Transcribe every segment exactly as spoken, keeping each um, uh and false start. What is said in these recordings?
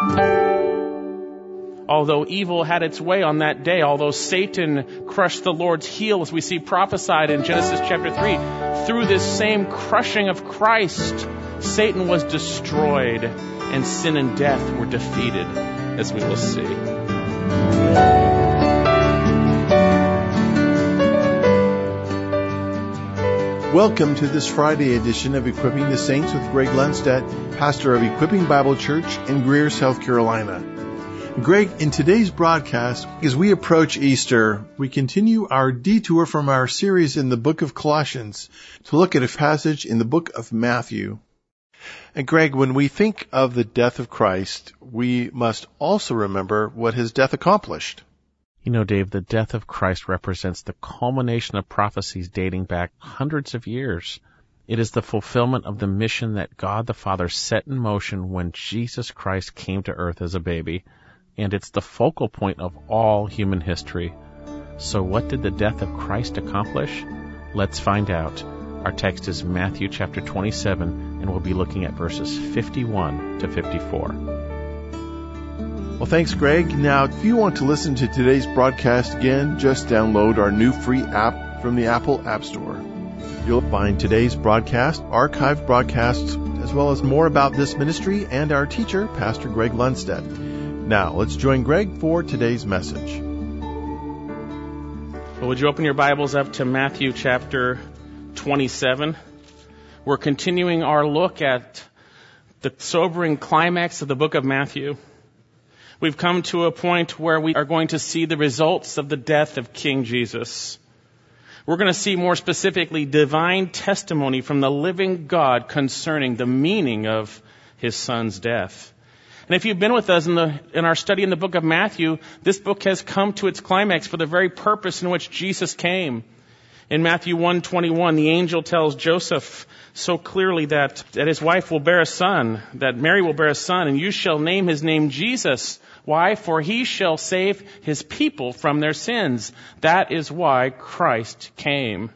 Although evil had its way on that day, although Satan crushed the Lord's heel, as we see prophesied in Genesis chapter three, through this same crushing of Christ, Satan was destroyed and sin and death were defeated, as we will see. Welcome to this Friday edition of Equipping the Saints with Greg Lundstedt, pastor of Equipping Bible Church in Greer, South Carolina. Greg, in today's broadcast, as we approach Easter, we continue our detour from our series in the book of Colossians to look at a passage in the book of Matthew. And Greg, when we think of the death of Christ, we must also remember what his death accomplished. You know, Dave, the death of Christ represents the culmination of prophecies dating back hundreds of years. It is the fulfillment of the mission that God the Father set in motion when Jesus Christ came to earth as a baby, and it's the focal point of all human history. So what did the death of Christ accomplish? Let's find out. Our text is Matthew chapter twenty-seven, and we'll be looking at verses fifty-one to fifty-four. Well, thanks, Greg. Now, if you want to listen to today's broadcast again, just download our new free app from the Apple App Store. You'll find today's broadcast, archived broadcasts, as well as more about this ministry and our teacher, Pastor Greg Lundstedt. Now, let's join Greg for today's message. Well, would you open your Bibles up to Matthew chapter twenty-seven? We're continuing our look at the sobering climax of the book of Matthew. We've come to a point where we are going to see the results of the death of King Jesus. We're going to see more specifically divine testimony from the living God concerning the meaning of his son's death. And if you've been with us in the in our study in the book of Matthew, this book has come to its climax for the very purpose in which Jesus came. In Matthew one twenty-one, the angel tells Joseph so clearly that, that his wife will bear a son, that Mary will bear a son, and you shall name his name Jesus. Why? For he shall save his people from their sins. That is why Christ came.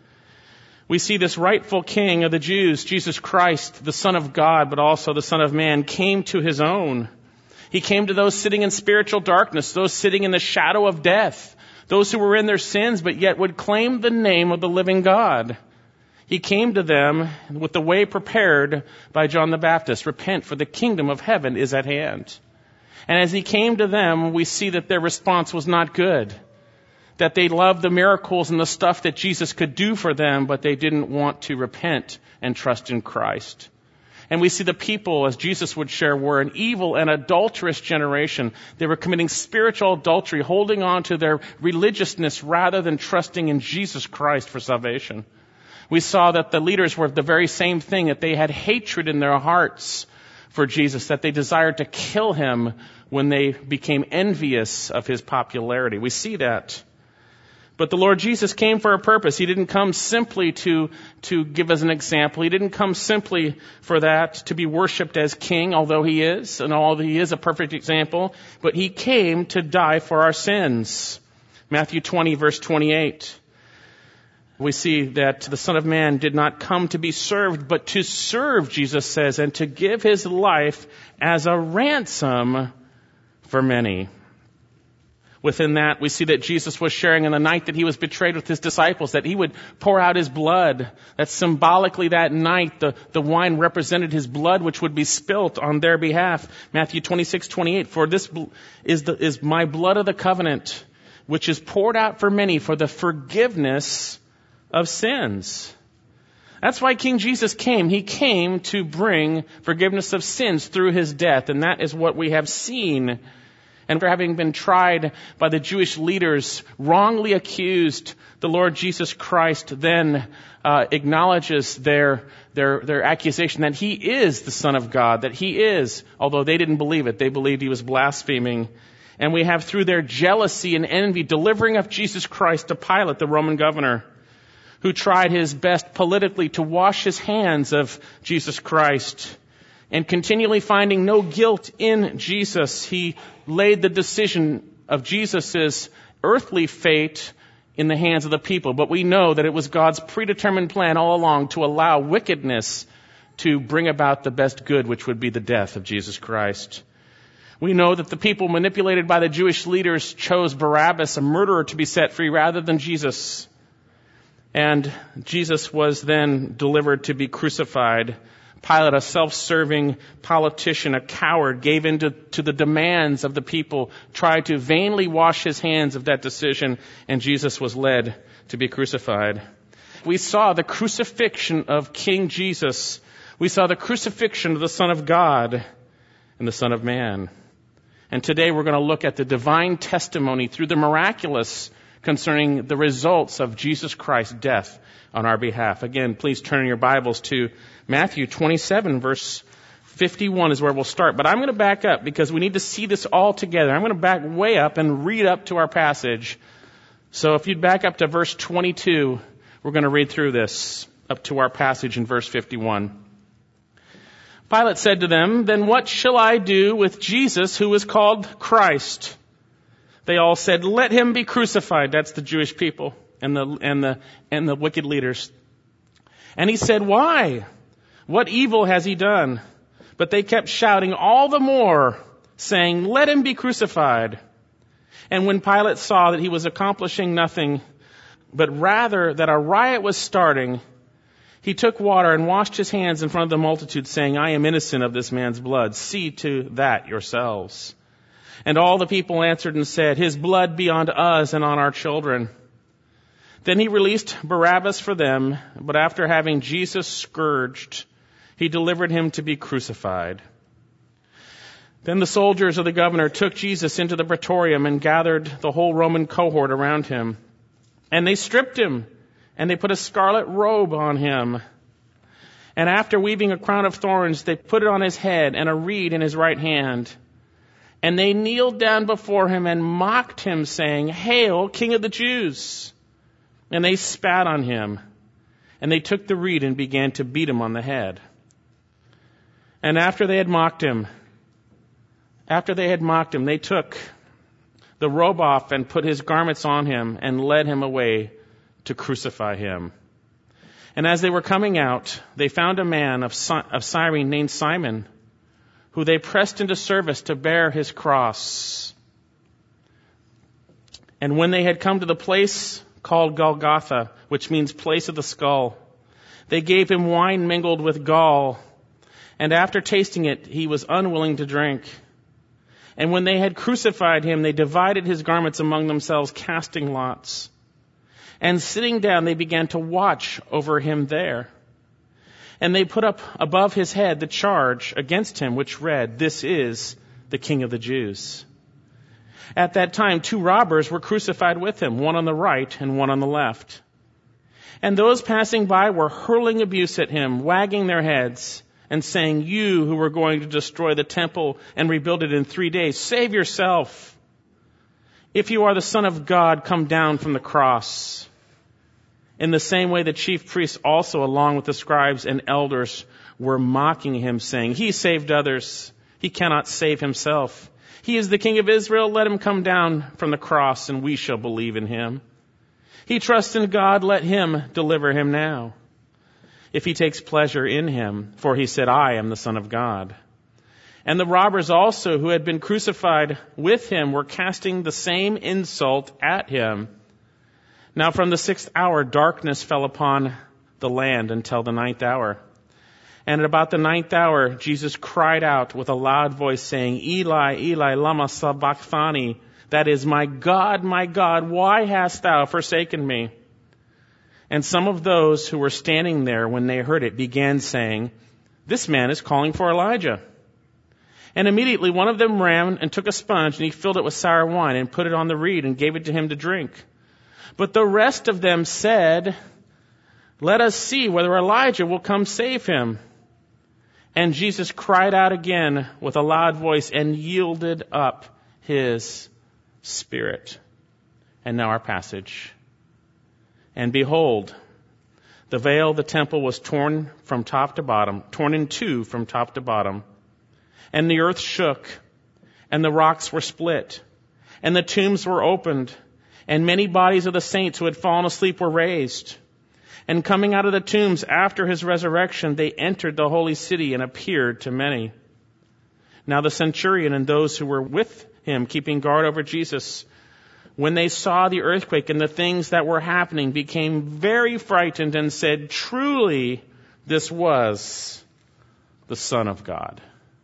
We see this rightful king of the Jews, Jesus Christ, the Son of God, but also the Son of Man, came to his own. He came to those sitting in spiritual darkness, those sitting in the shadow of death, those who were in their sins, but yet would claim the name of the living God. He came to them with the way prepared by John the Baptist. Repent, for the kingdom of heaven is at hand. And as he came to them, we see that their response was not good. That they loved the miracles and the stuff that Jesus could do for them, but they didn't want to repent and trust in Christ. And we see the people, as Jesus would share, were an evil and adulterous generation. They were committing spiritual adultery, holding on to their religiousness rather than trusting in Jesus Christ for salvation. We saw that the leaders were the very same thing, that they had hatred in their hearts for Jesus, that they desired to kill him when they became envious of his popularity. We see that. But the Lord Jesus came for a purpose. He didn't come simply to, to give us an example. He didn't come simply for that, to be worshipped as king, although he is, and although he is a perfect example. But he came to die for our sins. Matthew twenty, verse twenty-eight. We see that the Son of Man did not come to be served, but to serve, Jesus says, and to give his life as a ransom for many. Within that, we see that Jesus was sharing in the night that he was betrayed with his disciples, that he would pour out his blood. That symbolically that night, the, the wine represented his blood, which would be spilt on their behalf. Matthew twenty-six, twenty-eight, for this is, the, is my blood of the covenant, which is poured out for many for the forgiveness of sins. That's why King Jesus came. He came to bring forgiveness of sins through his death, and that is what we have seen. And for having been tried by the Jewish leaders, wrongly accused, the Lord Jesus Christ then uh, acknowledges their, their, their accusation that he is the Son of God, that he is, although they didn't believe it, they believed he was blaspheming. And we have, through their jealousy and envy, delivering up Jesus Christ to Pilate, the Roman governor, who tried his best politically to wash his hands of Jesus Christ. And continually finding no guilt in Jesus, he laid the decision of Jesus' earthly fate in the hands of the people. But we know that it was God's predetermined plan all along to allow wickedness to bring about the best good, which would be the death of Jesus Christ. We know that the people manipulated by the Jewish leaders chose Barabbas, a murderer, to be set free rather than Jesus. And Jesus was then delivered to be crucified. Pilate, a self-serving politician, a coward, gave in to, to the demands of the people, tried to vainly wash his hands of that decision, and Jesus was led to be crucified. We saw the crucifixion of King Jesus. We saw the crucifixion of the Son of God and the Son of Man. And today we're going to look at the divine testimony through the miraculous concerning the results of Jesus Christ's death on our behalf. Again, please turn your Bibles to Matthew twenty-seven, verse fifty-one is where we'll start. But I'm going to back up because we need to see this all together. I'm going to back way up and read up to our passage. So if you'd back up to verse twenty-two, we're going to read through this up to our passage in verse fifty-one. Pilate said to them, "Then what shall I do with Jesus who is called Christ?" They all said, "Let him be crucified." That's the Jewish people and the, and the, and the wicked leaders. And he said, "Why? What evil has he done?" But they kept shouting all the more, saying, "Let him be crucified." And when Pilate saw that he was accomplishing nothing, but rather that a riot was starting, he took water and washed his hands in front of the multitude, saying, "I am innocent of this man's blood. See to that yourselves." And all the people answered and said, "His blood be on us and on our children." Then he released Barabbas for them, but after having Jesus scourged, he delivered him to be crucified. Then the soldiers of the governor took Jesus into the praetorium and gathered the whole Roman cohort around him. And they stripped him, and they put a scarlet robe on him. And after weaving a crown of thorns, they put it on his head and a reed in his right hand. And they kneeled down before him and mocked him, saying, "Hail, King of the Jews!" And they spat on him. And they took the reed and began to beat him on the head. And after they had mocked him, after they had mocked him, they took the robe off and put his garments on him and led him away to crucify him. And as they were coming out, they found a man of, of Cyrene named Simon, who they pressed into service to bear his cross. And when they had come to the place called Golgotha, which means place of the skull, they gave him wine mingled with gall, and after tasting it, he was unwilling to drink. And when they had crucified him, they divided his garments among themselves, casting lots. And sitting down, they began to watch over him there. And they put up above his head the charge against him, which read, "This is the King of the Jews." At that time, two robbers were crucified with him, one on the right and one on the left. And those passing by were hurling abuse at him, wagging their heads, and saying, "You who were going to destroy the temple and rebuild it in three days, save yourself. If you are the Son of God, come down from the cross." In the same way, the chief priests also, along with the scribes and elders, were mocking him, saying, "He saved others. He cannot save himself. He is the King of Israel. Let him come down from the cross, and we shall believe in him. He trusts in God. Let him deliver him now, if he takes pleasure in him. For he said, 'I am the Son of God.'" And the robbers also, who had been crucified with him, were casting the same insult at him. Now from the sixth hour, darkness fell upon the land until the ninth hour. And at about the ninth hour, Jesus cried out with a loud voice, saying, "Eli, Eli, lama sabachthani?" That is, "My God, my God, why hast thou forsaken me?" And some of those who were standing there when they heard it began saying, "This man is calling for Elijah." And immediately one of them ran and took a sponge, and he filled it with sour wine and put it on the reed and gave it to him to drink. But the rest of them said, "Let us see whether Elijah will come save him." And Jesus cried out again with a loud voice and yielded up his spirit. And now our passage. And behold, the veil of the temple was torn from top to bottom, torn in two from top to bottom. And the earth shook, and the rocks were split, and the tombs were opened, and many bodies of the saints who had fallen asleep were raised. And coming out of the tombs after his resurrection, they entered the holy city and appeared to many. Now the centurion and those who were with him, keeping guard over Jesus, when they saw the earthquake and the things that were happening, became very frightened and said, "Truly, this was the Son of God."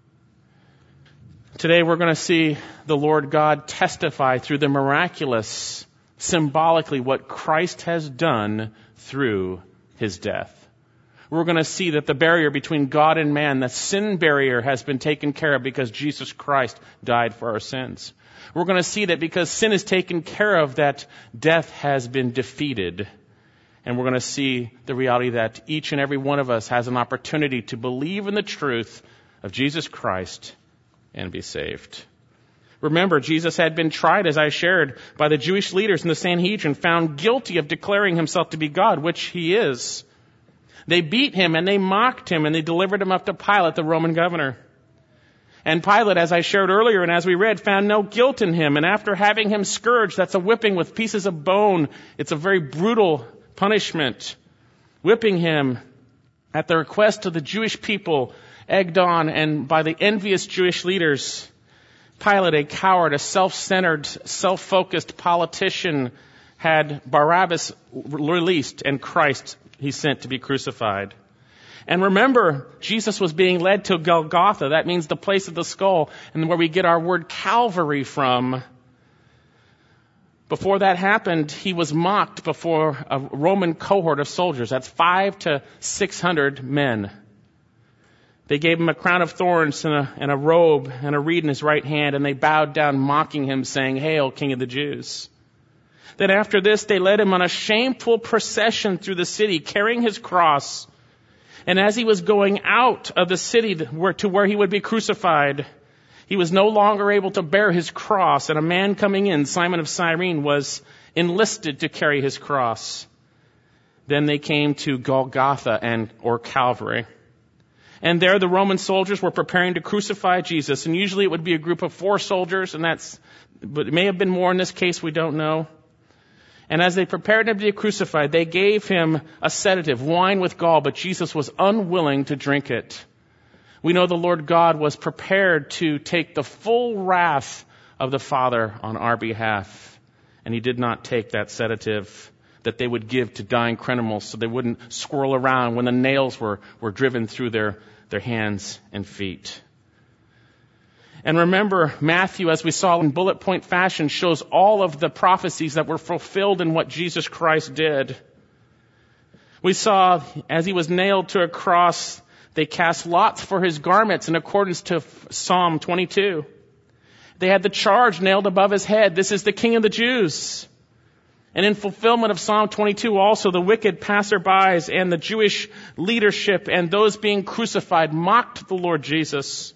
Today we're going to see the Lord God testify through the miraculous, symbolically, what Christ has done through his death. We're going to see that the barrier between God and man, the sin barrier, has been taken care of because Jesus Christ died for our sins. We're going to see that because sin is taken care of, that death has been defeated. And we're going to see the reality that each and every one of us has an opportunity to believe in the truth of Jesus Christ and be saved. Remember, Jesus had been tried, as I shared, by the Jewish leaders in the Sanhedrin, found guilty of declaring himself to be God, which he is. They beat him and they mocked him and they delivered him up to Pilate, the Roman governor. And Pilate, as I shared earlier and as we read, found no guilt in him. And after having him scourged, that's a whipping with pieces of bone. It's a very brutal punishment. Whipping him at the request of the Jewish people, egged on and by the envious Jewish leaders. Pilate, a coward, a self-centered, self-focused politician, had Barabbas released and Christ he sent to be crucified. And remember, Jesus was being led to Golgotha. That means the place of the skull, and where we get our word Calvary from. Before that happened, he was mocked before a Roman cohort of soldiers. That's five to six hundred men. They gave him a crown of thorns and a, and a robe and a reed in his right hand, and they bowed down, mocking him, saying, "Hail, King of the Jews." Then after this, they led him on a shameful procession through the city, carrying his cross. And as he was going out of the city to where he would be crucified, he was no longer able to bear his cross. And a man coming in, Simon of Cyrene, was enlisted to carry his cross. Then they came to Golgotha and or Calvary. And there the Roman soldiers were preparing to crucify Jesus. And usually it would be a group of four soldiers, and that's, but it may have been more in this case, we don't know. And as they prepared him to be crucified, they gave him a sedative, wine with gall, but Jesus was unwilling to drink it. We know the Lord God was prepared to take the full wrath of the Father on our behalf. And he did not take that sedative that they would give to dying criminals so they wouldn't swirl around when the nails were, were driven through their, their hands and feet. And remember, Matthew, as we saw in bullet point fashion, shows all of the prophecies that were fulfilled in what Jesus Christ did. We saw, as he was nailed to a cross, they cast lots for his garments in accordance to Psalm twenty-two. They had the charge nailed above his head, "This is the King of the Jews." And in fulfillment of Psalm twenty-two also, the wicked passerbys and the Jewish leadership and those being crucified mocked the Lord Jesus.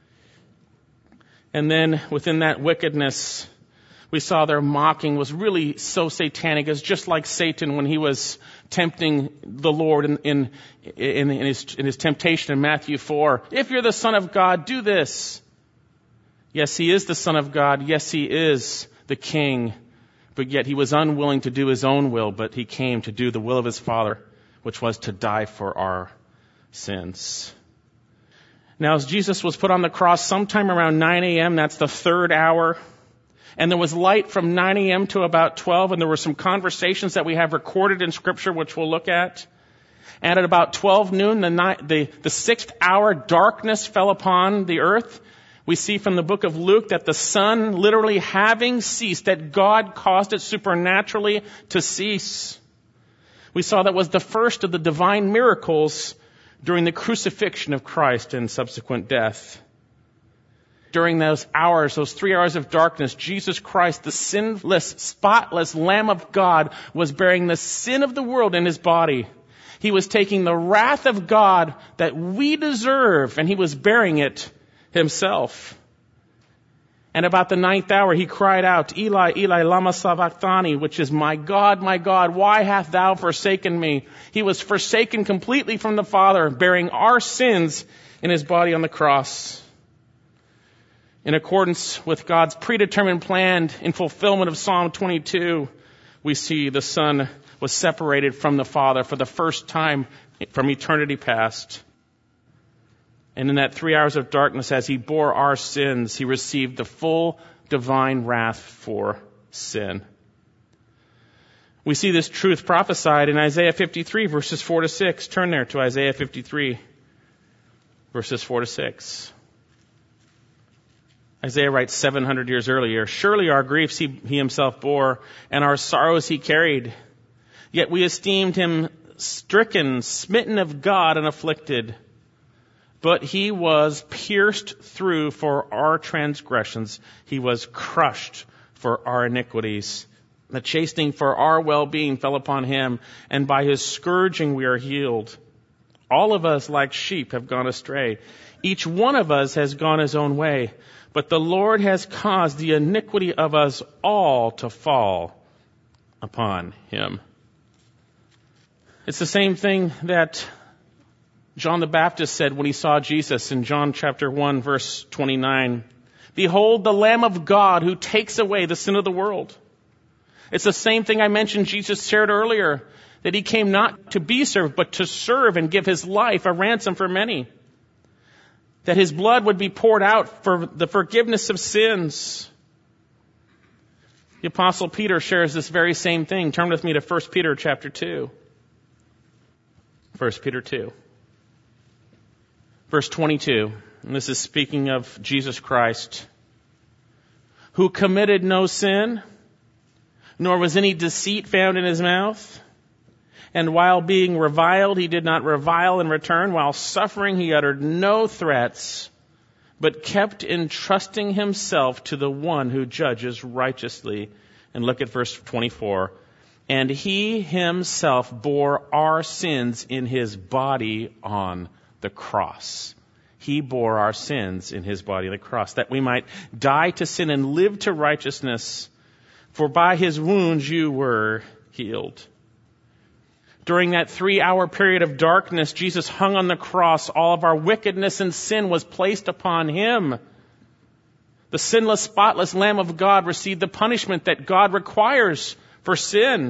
And then within that wickedness, we saw their mocking was really so satanic. It's just like Satan when he was tempting the Lord in, in, in, in, his, in his temptation in Matthew four. "If you're the Son of God, do this." Yes, he is the Son of God. Yes, he is the King. But yet he was unwilling to do his own will, but he came to do the will of his Father, which was to die for our sins. Now, as Jesus was put on the cross sometime around nine a.m., that's the third hour, and there was light from nine a.m. to about twelve, and there were some conversations that we have recorded in Scripture, which we'll look at. And at about twelve noon, the, night, the, the sixth hour, darkness fell upon the earth. We see from the book of Luke that the sun literally having ceased, that God caused it supernaturally to cease. We saw that was the first of the divine miracles during the crucifixion of Christ and subsequent death. During those hours, those three hours of darkness, Jesus Christ, the sinless, spotless Lamb of God, was bearing the sin of the world in his body. He was taking the wrath of God that we deserve, and he was bearing it himself. And about the ninth hour, he cried out, "Eli, Eli, lama sabachthani," which is, "My God, my God, why hast thou forsaken me?" He was forsaken completely from the Father, bearing our sins in his body on the cross. In accordance with God's predetermined plan, in fulfillment of Psalm twenty-two, we see the Son was separated from the Father for the first time from eternity past. And in that three hours of darkness, as he bore our sins, he received the full divine wrath for sin. We see this truth prophesied in Isaiah fifty-three, verses four to six. Turn there to Isaiah fifty-three, verses four to six. Isaiah writes seven hundred years earlier, "Surely our griefs he, he himself bore, and our sorrows he carried. Yet we esteemed him stricken, smitten of God, and afflicted. But he was pierced through for our transgressions. He was crushed for our iniquities. The chastening for our well-being fell upon him, and by his scourging we are healed. All of us like sheep have gone astray. Each one of us has gone his own way. But the Lord has caused the iniquity of us all to fall upon him." It's the same thing that John the Baptist said when he saw Jesus in John chapter one, verse twenty-nine. "Behold the Lamb of God who takes away the sin of the world." It's the same thing I mentioned Jesus shared earlier, that he came not to be served, but to serve and give his life a ransom for many. That his blood would be poured out for the forgiveness of sins. The Apostle Peter shares this very same thing. Turn with me to First Peter chapter two. First Peter two. Verse twenty-two. And this is speaking of Jesus Christ, "Who committed no sin, nor was any deceit found in his mouth. And while being reviled, he did not revile in return. While suffering, he uttered no threats, but kept entrusting himself to the one who judges righteously." And look at verse twenty-four. "And he himself bore our sins in his body on the cross." He bore our sins in his body on the cross, that we might die to sin and live to righteousness. For by his wounds you were healed. During that three-hour period of darkness, Jesus hung on the cross. All of our wickedness and sin was placed upon him. The sinless, spotless Lamb of God received the punishment that God requires for sin.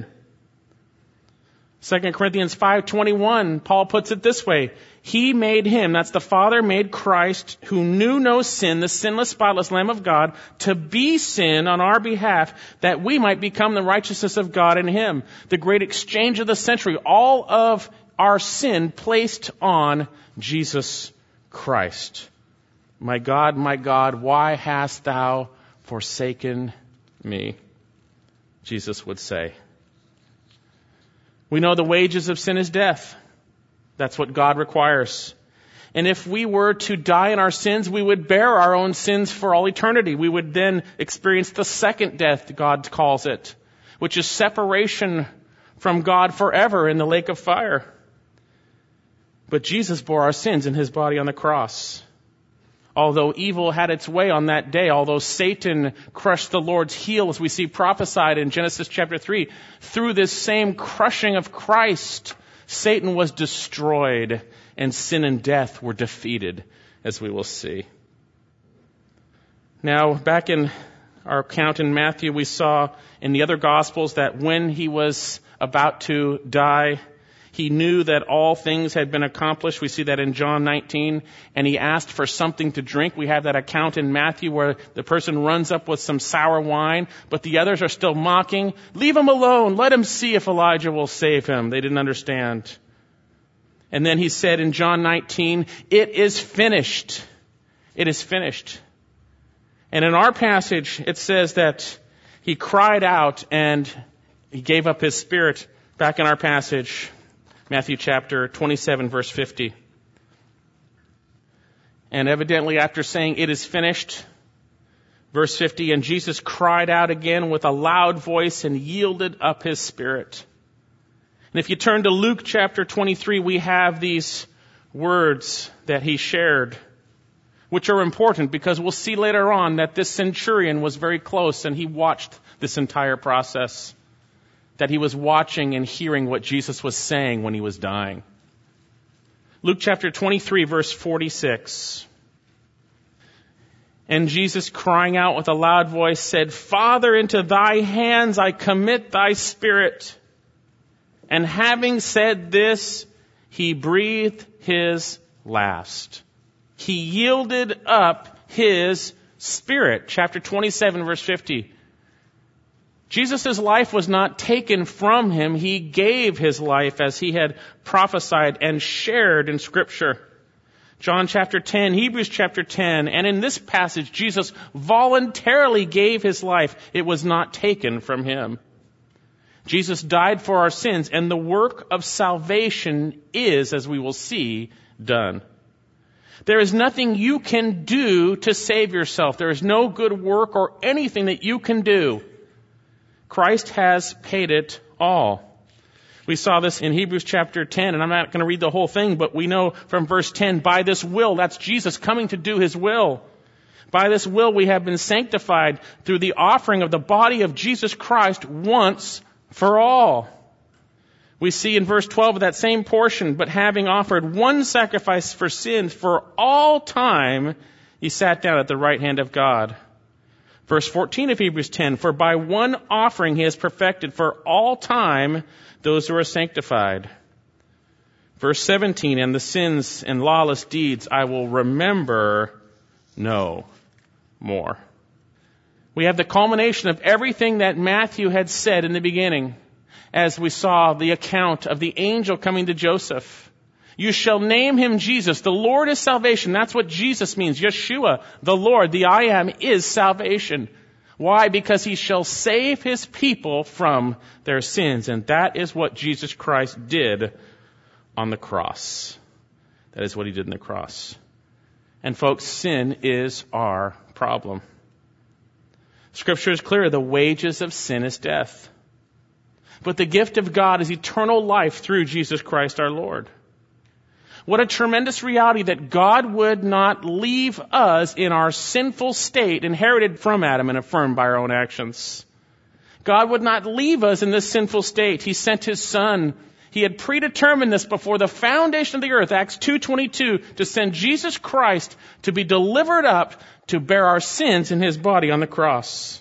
Second Corinthians five twenty-one, Paul puts it this way. "He made him," that's the Father made Christ, "who knew no sin, the sinless, spotless Lamb of God, to be sin on our behalf, that we might become the righteousness of God in him." The great exchange of the century, all of our sin placed on Jesus Christ. "My God, my God, why hast thou forsaken me?" Jesus would say. We know the wages of sin is death. That's what God requires. And if we were to die in our sins, we would bear our own sins for all eternity. We would then experience the second death, God calls it, which is separation from God forever in the lake of fire. But Jesus bore our sins in his body on the cross. Although evil had its way on that day, although Satan crushed the Lord's heel, as we see prophesied in Genesis chapter three, through this same crushing of Christ, Satan was destroyed and sin and death were defeated, as we will see. Now, back in our account in Matthew, we saw in the other Gospels that when he was about to die, he knew that all things had been accomplished. We see that in John nineteen. And he asked for something to drink. We have that account in Matthew where the person runs up with some sour wine, but the others are still mocking. "Leave him alone. Let him see if Elijah will save him." They didn't understand. And then he said in John nineteen, "It is finished. It is finished." And in our passage, it says that he cried out and he gave up his spirit. Back in our passage, Matthew chapter twenty-seven, verse fifty. And evidently after saying, "It is finished," verse fifty, "and Jesus cried out again with a loud voice and yielded up his spirit." And if you turn to Luke chapter twenty-three, we have these words that he shared, which are important because we'll see later on that this centurion was very close and he watched this entire process. That he was watching and hearing what Jesus was saying when he was dying. Luke chapter twenty-three, verse forty-six. "And Jesus, crying out with a loud voice, said, Father, into thy hands I commit thy spirit. And having said this, he breathed his last." He yielded up his spirit. Chapter twenty-seven, verse fifty. Jesus' life was not taken from him. He gave his life as he had prophesied and shared in Scripture. John chapter ten, Hebrews chapter ten, and in this passage, Jesus voluntarily gave his life. It was not taken from him. Jesus died for our sins, and the work of salvation is, as we will see, done. There is nothing you can do to save yourself. There is no good work or anything that you can do. Christ has paid it all. We saw this in Hebrews chapter ten, and I'm not going to read the whole thing, but we know from verse ten, by this will, that's Jesus coming to do his will. By this will we have been sanctified through the offering of the body of Jesus Christ once for all. We see in verse twelve of that same portion, but having offered one sacrifice for sins for all time, he sat down at the right hand of God. Verse fourteen of Hebrews ten, for by one offering he has perfected for all time those who are sanctified. Verse seventeen, and the sins and lawless deeds I will remember no more. We have the culmination of everything that Matthew had said in the beginning, as we saw the account of the angel coming to Joseph. You shall name him Jesus. The Lord is salvation. That's what Jesus means. Yeshua, the Lord, the I am, is salvation. Why? Because he shall save his people from their sins. And that is what Jesus Christ did on the cross. That is what he did on the cross. And folks, sin is our problem. Scripture is clear. The wages of sin is death. But the gift of God is eternal life through Jesus Christ our Lord. What a tremendous reality that God would not leave us in our sinful state inherited from Adam and affirmed by our own actions. God would not leave us in this sinful state. He sent his Son. He had predetermined this before the foundation of the earth, Acts two twenty-two, to send Jesus Christ to be delivered up to bear our sins in his body on the cross.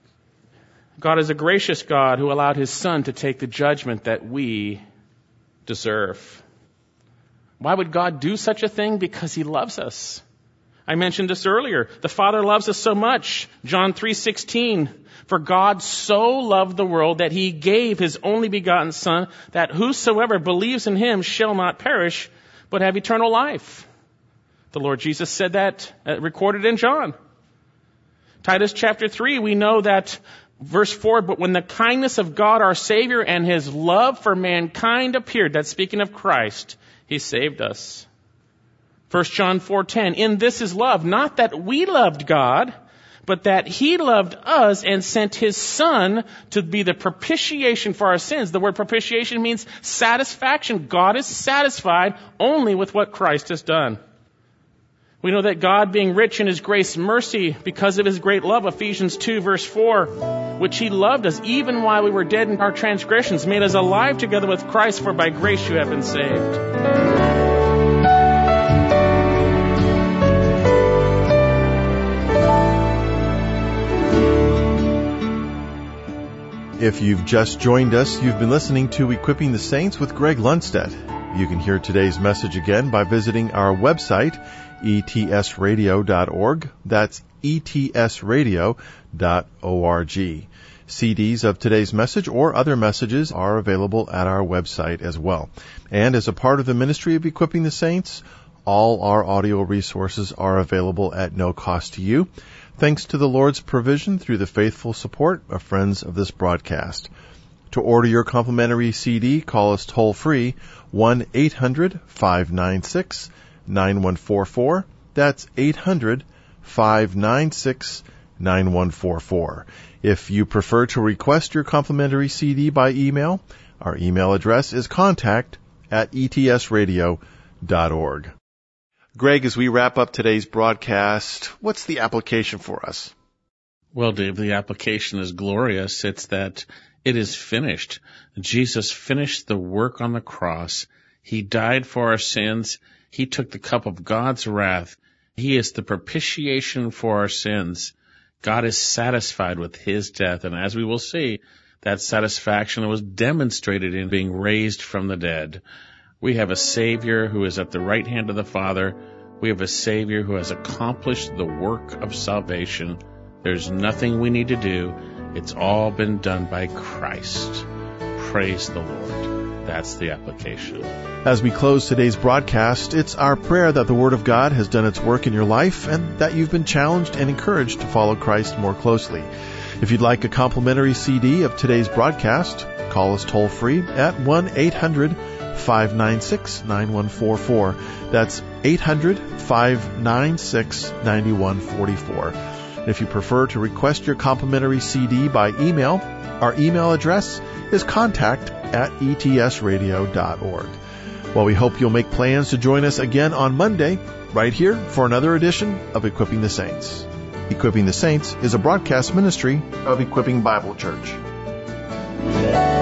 God is a gracious God who allowed his Son to take the judgment that we deserve. Why would God do such a thing? Because he loves us. I mentioned this earlier. The Father loves us so much. John three sixteen. For God so loved the world that he gave his only begotten Son, that whosoever believes in him shall not perish, but have eternal life. The Lord Jesus said that, uh, recorded in John. Titus chapter three, we know that, verse four, but when the kindness of God our Savior and his love for mankind appeared, that's speaking of Christ, he saved us. First John four ten, in this is love, not that we loved God, but that he loved us and sent his Son to be the propitiation for our sins. The word propitiation means satisfaction. God is satisfied only with what Christ has done. We know that God, being rich in his grace and mercy, because of his great love, Ephesians two verse four, which he loved us even while we were dead in our transgressions, made us alive together with Christ, for by grace you have been saved. If you've just joined us, you've been listening to Equipping the Saints with Greg Lundstedt. You can hear today's message again by visiting our website, e t s radio dot org. That's e t s radio dot org. C Ds of today's message or other messages are available at our website as well. And as a part of the ministry of Equipping the Saints, all our audio resources are available at no cost to you, thanks to the Lord's provision through the faithful support of friends of this broadcast. To order your complimentary C D, call us toll-free, one eight hundred five nine six nine one four four. That's eight hundred five nine six nine one four four. If you prefer to request your complimentary C D by email, our email address is contact at e t s radio dot org. Greg, as we wrap up today's broadcast, what's the application for us? Well, Dave, the application is glorious. It's that it is finished. Jesus finished the work on the cross. He died for our sins. He took the cup of God's wrath. He is the propitiation for our sins. God is satisfied with his death. And as we will see, that satisfaction was demonstrated in being raised from the dead. We have a Savior who is at the right hand of the Father We have a Savior who has accomplished the work of salvation. There's nothing we need to do. It's all been done by Christ. Praise the Lord. That's the application. As we close today's broadcast, it's our prayer that the Word of God has done its work in your life and that you've been challenged and encouraged to follow Christ more closely. If you'd like a complimentary C D of today's broadcast, call us toll-free at one eight hundred five nine six nine one four four. That's eight hundred five nine six nine one four four. If you prefer to request your complimentary C D by email, our email address is contact at e t s radio dot org. Well, we hope you'll make plans to join us again on Monday, right here for another edition of Equipping the Saints. Equipping the Saints is a broadcast ministry of Equipping Bible Church.